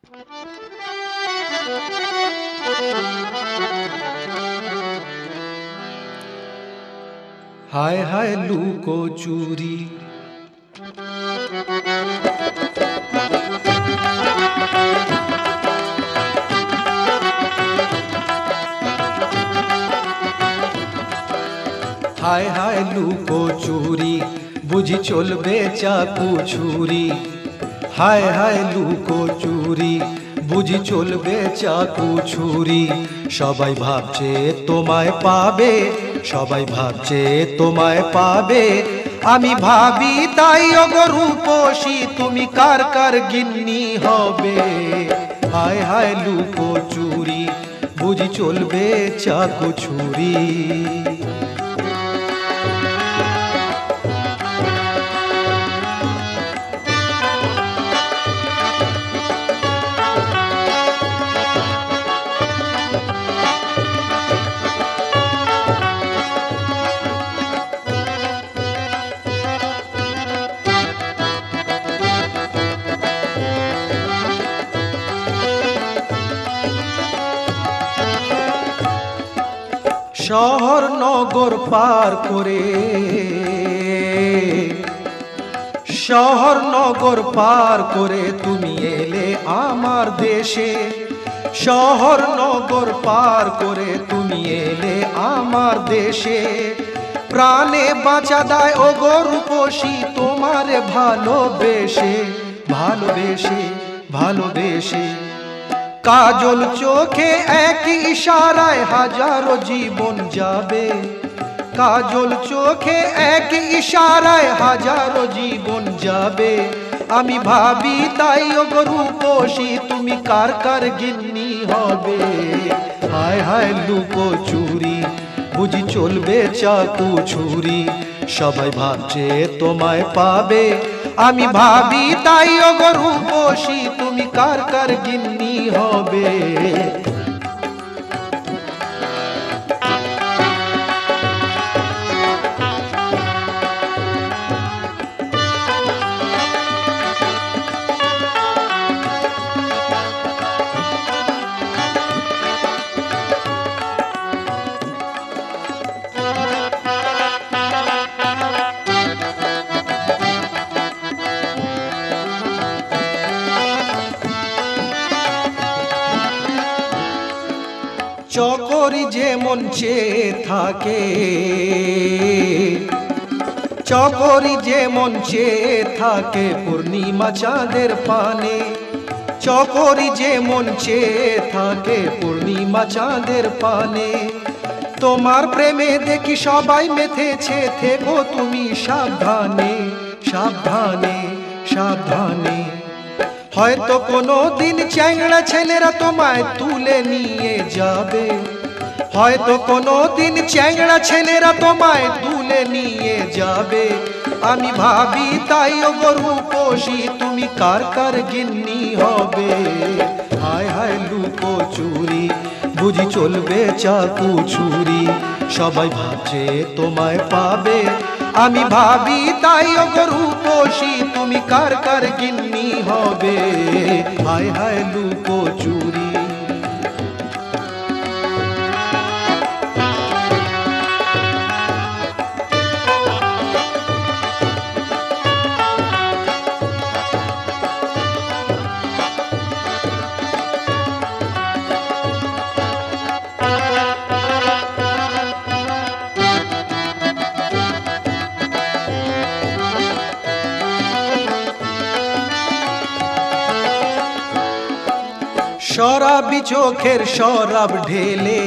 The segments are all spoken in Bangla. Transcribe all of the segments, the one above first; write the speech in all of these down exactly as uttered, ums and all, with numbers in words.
হায় হায় লুকো চুরি, হায় হায় লুকো চুরি, বুঝি চলবে চাকু ছুরি। হায় হায় লুকো চুরি, বুঝি চলবে চাকু ছুরি। সবাই ভাবছে তোমায় পাবে, সবাই ভাবছে তোমায় পাবে। আমি ভাবি তাই ওগো রূপসী, তুমি কার কার গিন্নি হবে। হায় হায় লুকো চুরি, বুঝি চলবে চাকু ছুরি। শহর নগর পার করে, শহর নগর পার করে তুমি এলে আমার দেশে। শহর নগর পার করে তুমি এলে আমার দেশে। প্রাণে বাঁচা দেয় ওগো রূপসী তোমারে ভালোবেসে, ভালোবেসে ভালোবেসে। কাজল চোখে এক ইশারায় হাজারো জীবন যাবে। কাজল চোখে এক ইশারায় হাজারো জীবন যাবে। আমি ভাবি তাই ওগো রূপসী তুমি কার কার গিন্নি হবে। হায় হায় লুকো চুরি, বুঝি চলবে চাকু ছুরি। সবাই ভাবছে তোমায় পাবে, আমি ভাবি তাই ওগো রূপসী তুমি কার কার গিন্নি হবে। চকরি যেমন চেয়ে থাকে, চকরি যেমন চেয়ে থাকে পূর্ণিমা চাঁদের পানে। চকরি যেমন চেয়ে থাকে পূর্ণিমা চাঁদের পানে। তোমার প্রেমে দেখি সবাই মেতেছে, থেকো তুমি সাবধানে, সাবধানে সাবধানে। হয়তো কোনো দিন চ্যাংড়া ছেলেরা তোমায় তুলে নিয়ে যাবে। হয়তো কোনো দিন চ্যাংড়া ছেলেরা তোমায় তুলে নিয়ে যাবে। আমি ভাবি তাই ওগো রূপসী তুমি কার কার গিন্নি হবে। হায় হায় লুকো চুরি, বুঝি চলবে চাকু ছুরি। সবাই ভাবছে তোমায় পাবে, আমি ভাবি তাই ওগো রূপসী তুমি কার কার গিন্নি হবে। হায় হায় লুকো চুরি। শরাবি চোখের শরাব ঢেলে,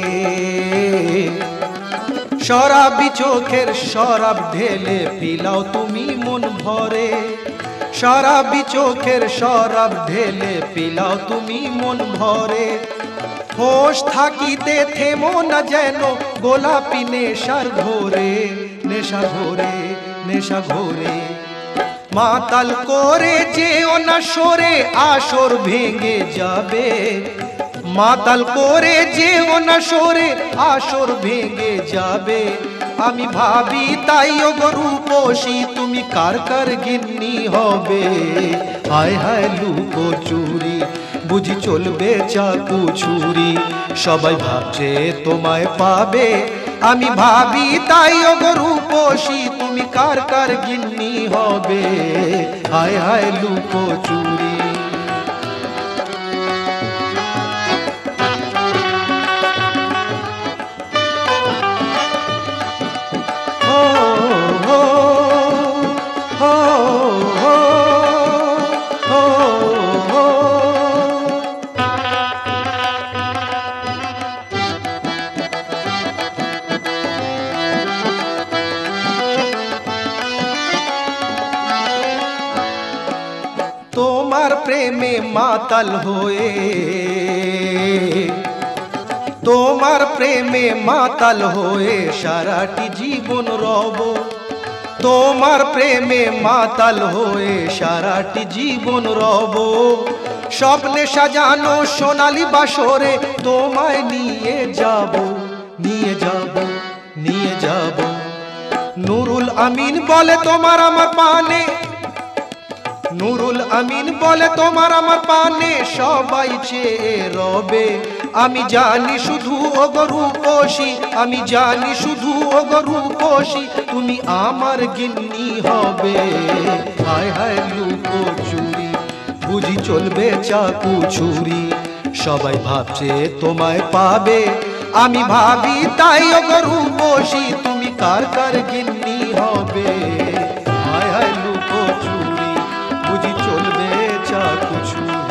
শরাবি চোখের শরাব ঢেলে পিলাও তুমি মন ভরে। শরাবি চোখের শরাব ঢেলে পিলাও তুমি মন ভরে। হোশ থাকিতে থেমো না যেন গোলাপি নেশার ঘোরে, নেশা ঘোরে নেশা ঘোরে। মাতাল করে যেও না সরে আসর ভেঙে যাবে। মাতাল করে যেও না সরে আসর ভেঙে যাবে। আমি ভাবি তাই ওগো রূপসী তুমি কার কার গিন্নি হবে। হায় হায় লুকো চুরি, বুঝি চলবে চাকু ছুরি। সবাই ভাবছে তোমায় পাবে, আমি ভাবি তাই ওগো রূপসী, তুমি কার কার গিন্নি হবে, হায় হায় লুকোচুরি। তোমার প্রেমে মাতাল হয়ে, তোমার প্রেমে মাতাল হয়ে সারাটি জীবন রব, তোমার প্রেমে মাতাল হয়ে সারাটি জীবন রব। স্বপ্নে সাজানো সোনালি বাসরে তোমায় নিয়ে যাব, নিয়ে যাব, নিয়ে যাব। নুরুল আমিন বলে তোমার আমার পানে, নুরুল আমিন বলে তোমার আমার পানে সবাই চেয়ে রবে। আমি জানি শুধু ওগো রূপসী, আমি জানি শুধু ওগো রূপসী, তুমি আমার গিন্নি হবে, হায় হায় লুকোচুরি। বুঝি চলবে চাকু ছুরি, সবাই ভাবছে তোমায় পাবে, আমি ভাবি তাই ওগো রূপসী, তুমি কার কার গিন্নি হবে, হায় হায় লুকোচুরি। বুঝি চলবে চাকু ছুরি।